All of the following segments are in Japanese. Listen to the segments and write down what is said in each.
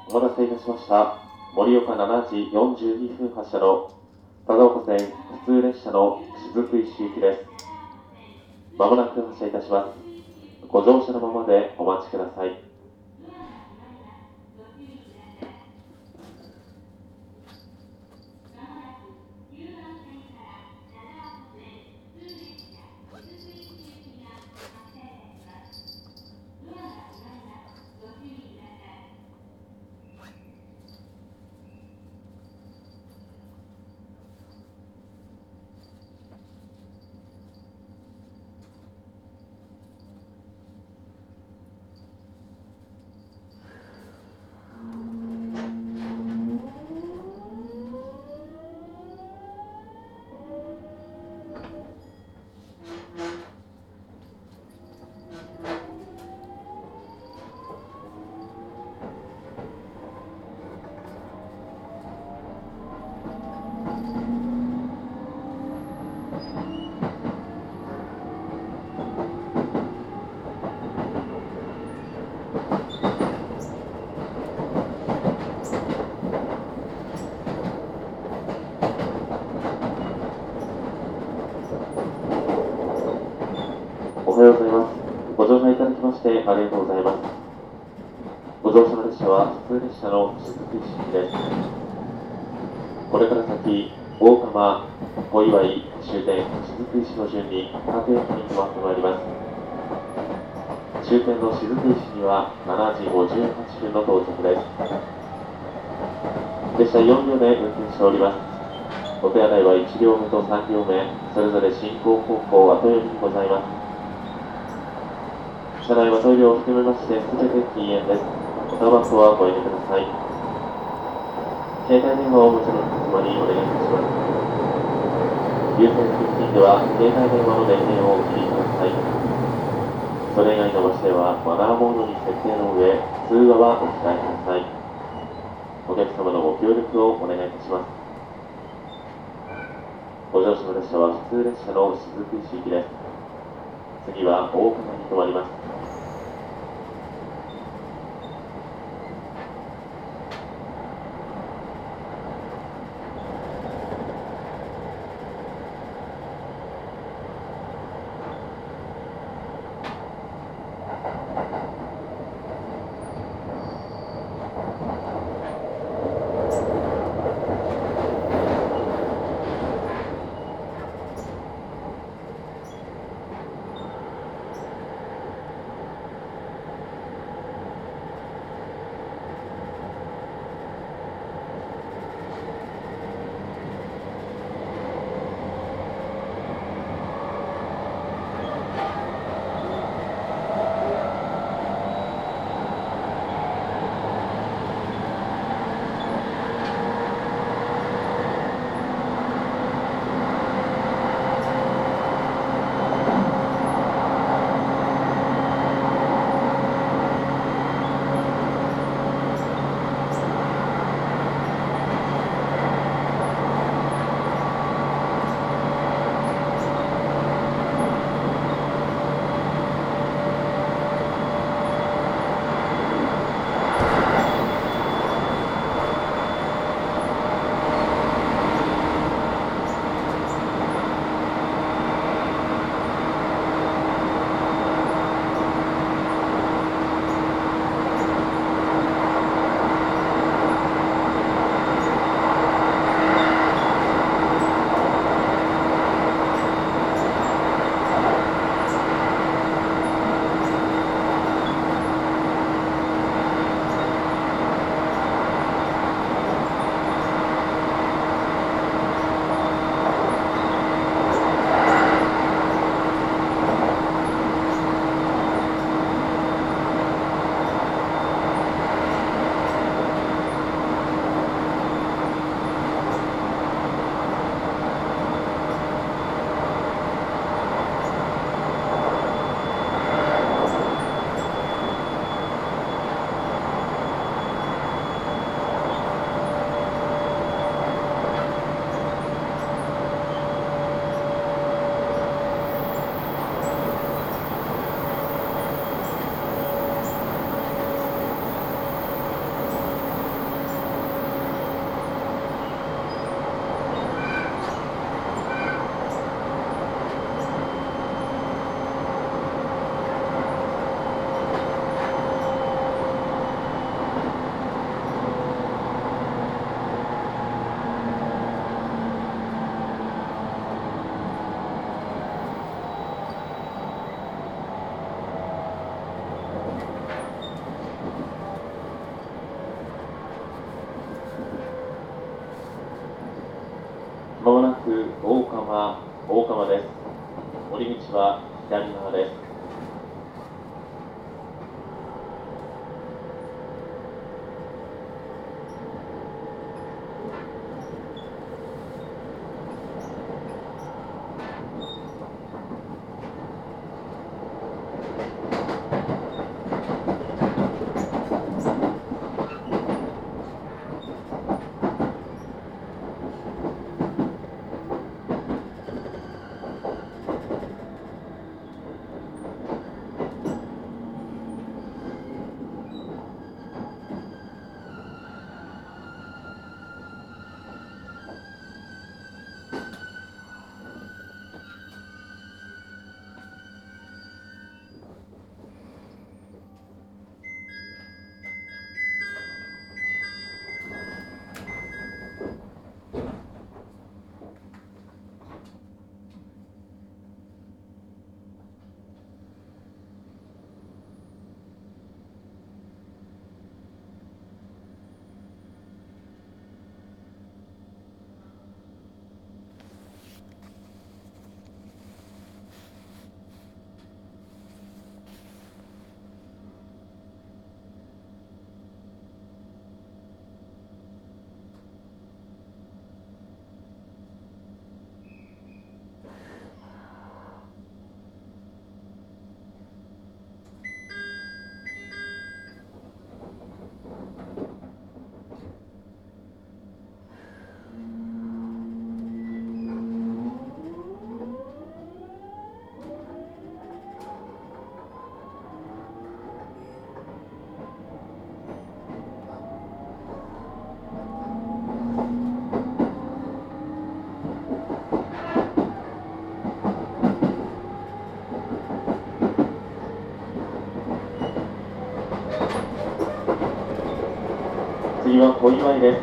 お待たせいたしました。盛岡7時42分発車の忠岡線普通列車の雫石行きです。まもなく発車いたします。ご乗車のままでお待ちください。おはようございます。ご乗車いただきましてありがとうございます。ご乗車の列車は普通列車の雫石行きです。これから先、大釜、小岩井、終点、雫石の順に各駅に停まってまいります。終点の雫石には7時58分の到着です。列車4両で運転しております。お手洗いは1両目と3両目、それぞれ進行方向後寄りにございます。車内はトイレを含めまして全て禁煙です。おタバコはご遠慮ください。携帯電話をお持ちのお客様にお願いいたします。優先席付近では携帯電話の電源をお切りください。それ以外の場所ではマナーモードに設定の上、通話はお控えください。お客様のご協力をお願いいたします。ご乗車の列車は普通列車の雫石行きです。次は大釜に停まります。 様、大釜です。降り口は左側です。次は小祝です。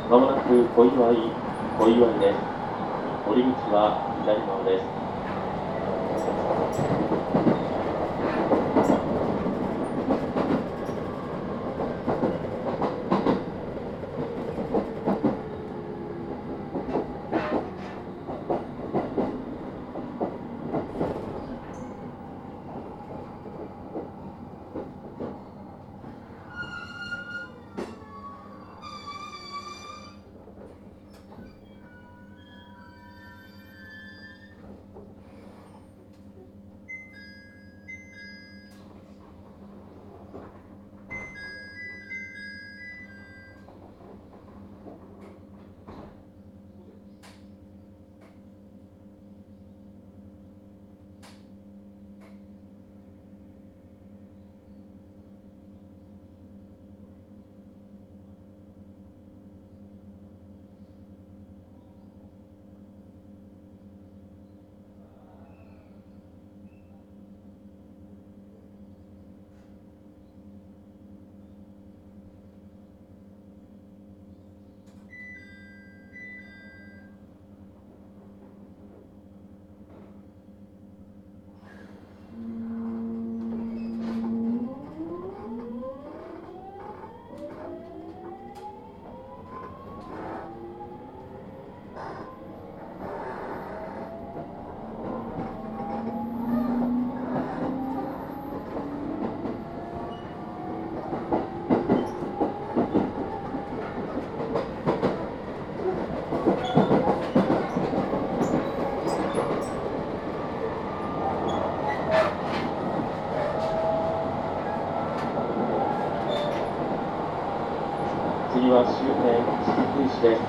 まもなく小祝です。降り口は左側です。次は終点雫石です。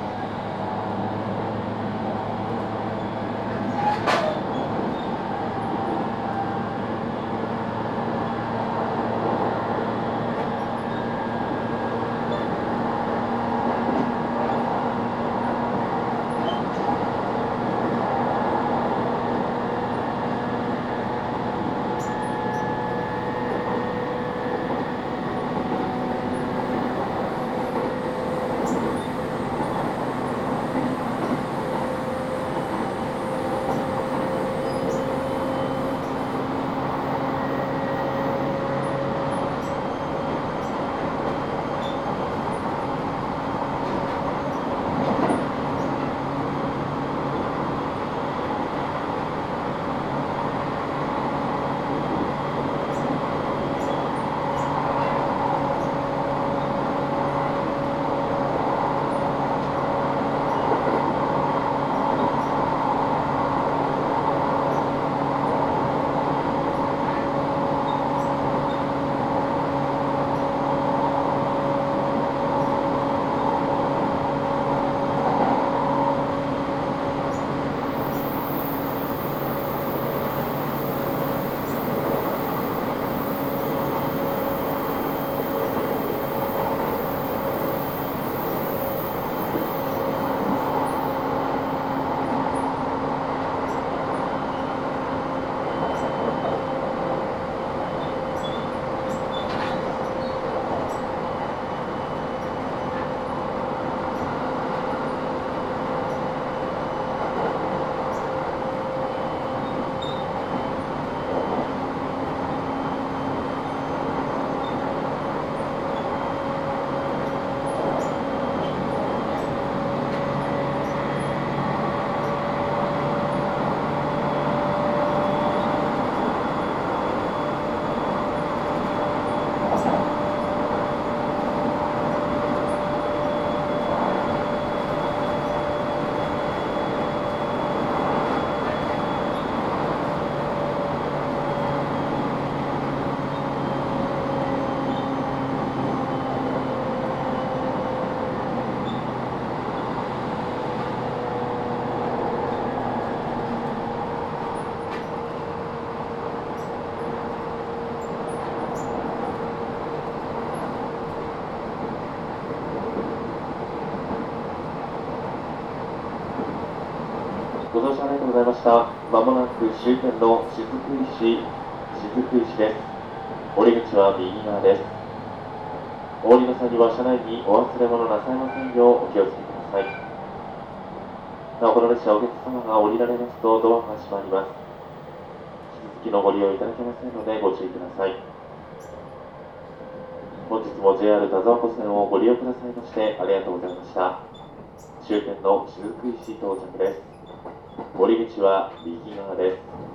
ご乗車ありがとうございました。まもなく終点の雫石です。降り口は右側です。 お降りの際には車内にお忘れ物なさいませんようお気をつけください。なお、この列車お客様が降りられますとドアが閉まります。引き続きのご利用いただけませんのでご注意ください。本日も JR 田沢湖線をご利用くださいましてありがとうございました。終点の雫石到着です。降り口は右側です。